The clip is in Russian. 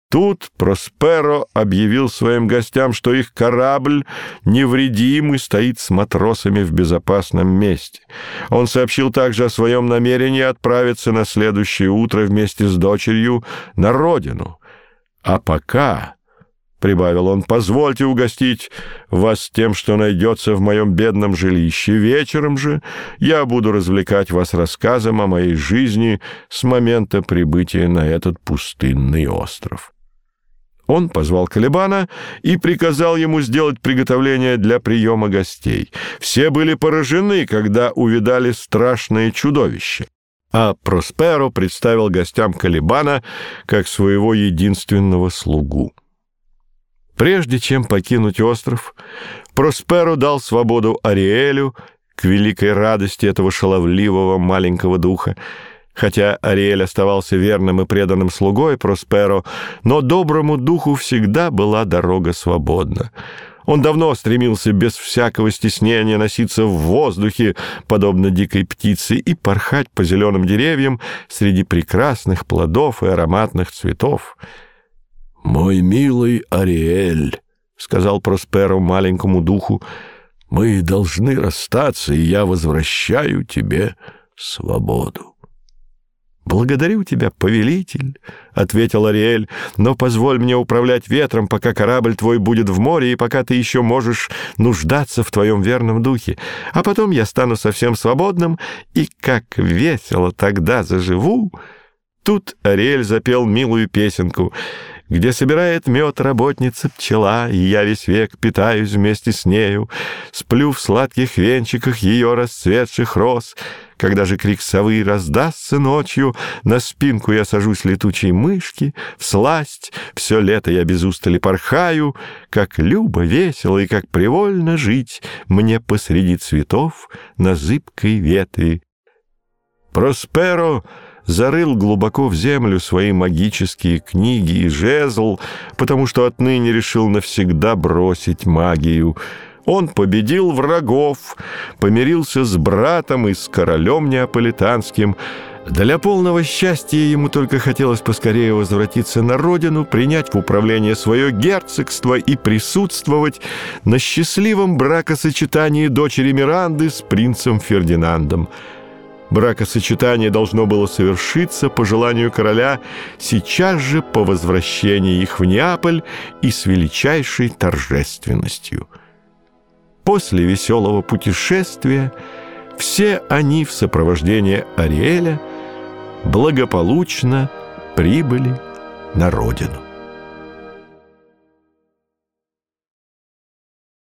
Тут Просперо объявил своим гостям, что их корабль невредим и стоит с матросами в безопасном месте. Он сообщил также о своем намерении отправиться на следующее утро вместе с дочерью на родину. «А пока, — прибавил он, — позвольте угостить вас тем, что найдется в моем бедном жилище. Вечером же я буду развлекать вас рассказом о моей жизни с момента прибытия на этот пустынный остров». Он позвал Калибана и приказал ему сделать приготовление для приема гостей. Все были поражены, когда увидали страшное чудовище. А Просперо представил гостям Калибана как своего единственного слугу. Прежде чем покинуть остров, Просперо дал свободу Ариэлю к великой радости этого шаловливого маленького духа. Хотя Ариэль оставался верным и преданным слугой Просперо, но доброму духу всегда была дорога свободна. Он давно стремился без всякого стеснения носиться в воздухе, подобно дикой птице, и порхать по зеленым деревьям среди прекрасных плодов и ароматных цветов. «Мой милый Ариэль, — сказал Просперо маленькому духу, — мы должны расстаться, и я возвращаю тебе свободу». «Благодарю тебя, повелитель, — ответил Ариэль, — но позволь мне управлять ветром, пока корабль твой будет в море и пока ты еще можешь нуждаться в твоем верном духе. А потом я стану совсем свободным, и как весело тогда заживу!» Тут Ариэль запел милую песенку: «Где собирает мед работница пчела, и я весь век питаюсь вместе с нею, сплю в сладких венчиках ее расцветших роз. Когда же крик совы раздастся ночью, на спинку я сажусь летучей мышки, всласть все лето я без устали порхаю, как любо, весело и как привольно жить мне посреди цветов на зыбкой ветви». Просперо зарыл глубоко в землю свои магические книги и жезл, потому что отныне решил навсегда бросить магию. Он победил врагов, помирился с братом и с королем неаполитанским. Для полного счастья ему только хотелось поскорее возвратиться на родину, принять в управление свое герцогство и присутствовать на счастливом бракосочетании дочери Миранды с принцем Фердинандом. Бракосочетание должно было совершиться по желанию короля сейчас же по возвращении их в Неаполь и с величайшей торжественностью. После веселого путешествия все они в сопровождении Ариэля благополучно прибыли на родину.